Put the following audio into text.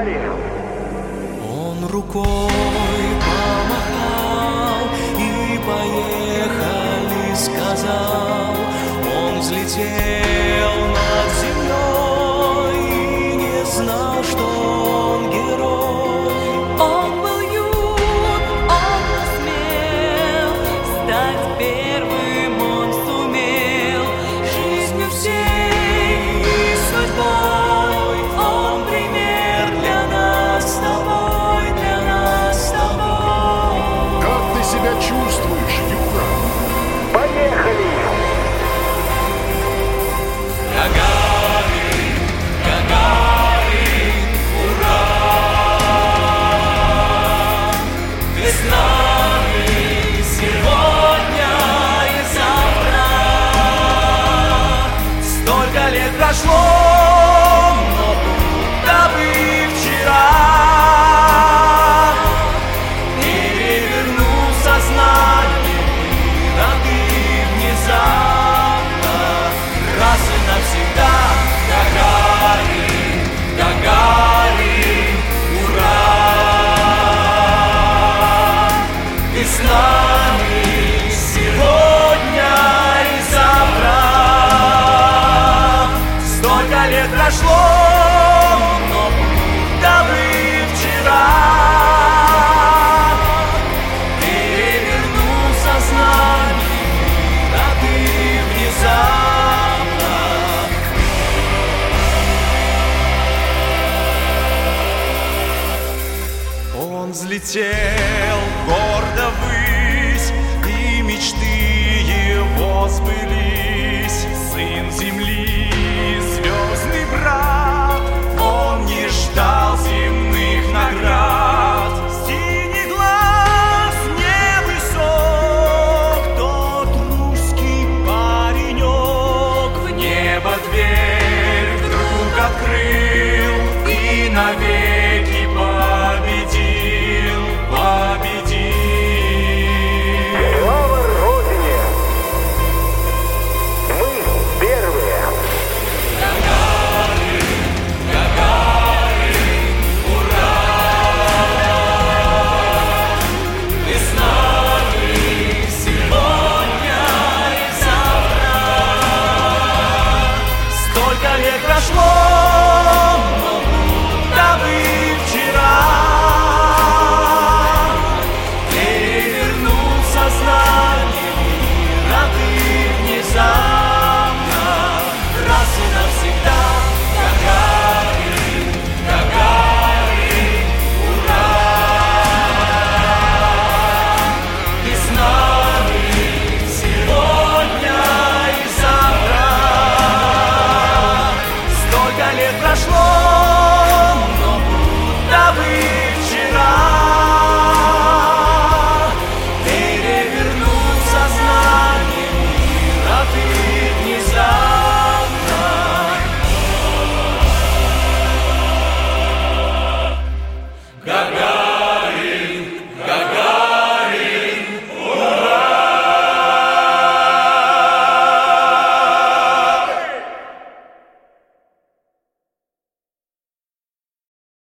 Гарри. Он рукой помахал и поехали, сказал. Он взлетел над землей и не знал, что он герой. Он был юн, он был смел, стать первым он сумел. Жизнью всей и судьбой он пример для нас с тобой, для нас с тобой. Как ты себя чувствуешь, Юра? Поехали! Гагарин, Гагарин, ура! Ты с нами сегодня и завтра. Столько лет прошло,